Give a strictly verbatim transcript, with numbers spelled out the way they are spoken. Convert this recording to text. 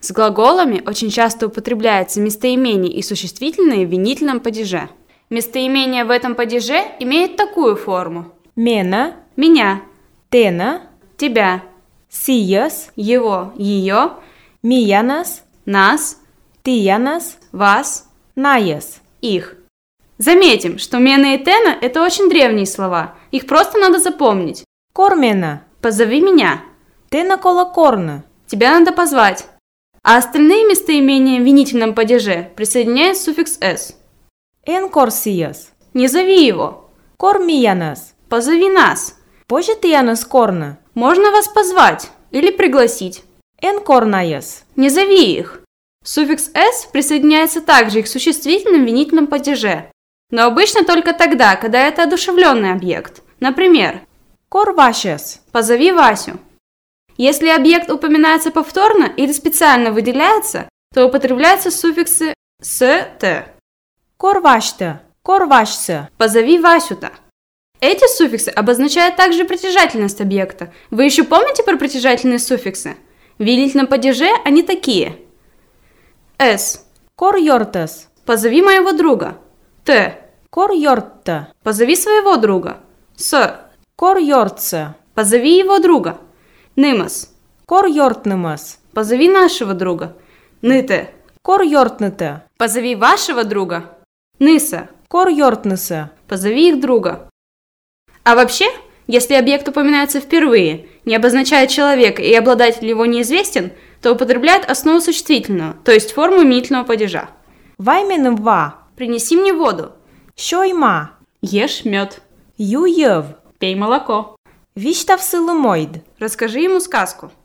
С глаголами очень часто употребляются местоимения и существительные в винительном падеже. Местоимение в этом падеже имеет такую форму. Мена, Меня, тена, тебя, сиес, его, ее, миянас, нас, тиянас, вас, наес. их. Заметим, что мена и тена – это очень древние слова. Их просто надо запомнить. Кормена, Позови меня. тена колокорна. Тебя надо позвать. А остальные местоимения в винительном падеже присоединяют суффикс «с». Энкорсиес, Не зови его. кормиянас. Позови нас. Пожитиянас корна. Можно вас позвать или пригласить. Энкорнаес. Не зови их. Суффикс «с» присоединяется также и к существительным в винительном падеже, но обычно только тогда, когда это одушевленный объект. Например, Корвашес. позови Васю. Если объект упоминается повторно или специально выделяется, то употребляются суффиксы «с», «т». Корвашта. Корвашса. Позови Васю-то. Эти суффиксы обозначают также притяжательность объекта. Вы еще помните про притяжательные суффиксы? В винительном падеже они такие. «С». Корьортас. Позови моего друга. «Т». Корьортта. Позови своего друга. «С». Корьортса. Позови его друга. «Нимас». Корьортнымас. Позови нашего друга. «Ныте». Корьортныта. Позови вашего друга. «Ныса». Корьортныса. Позови их друга. А вообще, если объект упоминается впервые, не обозначает человека и обладатель его неизвестен, то употребляет основу существительного, то есть форму винительного падежа. Вайменым ва. Принеси мне воду. Щойма. Ешь мед. Юев. Пей молоко. Виштав силумойд. Расскажи ему сказку.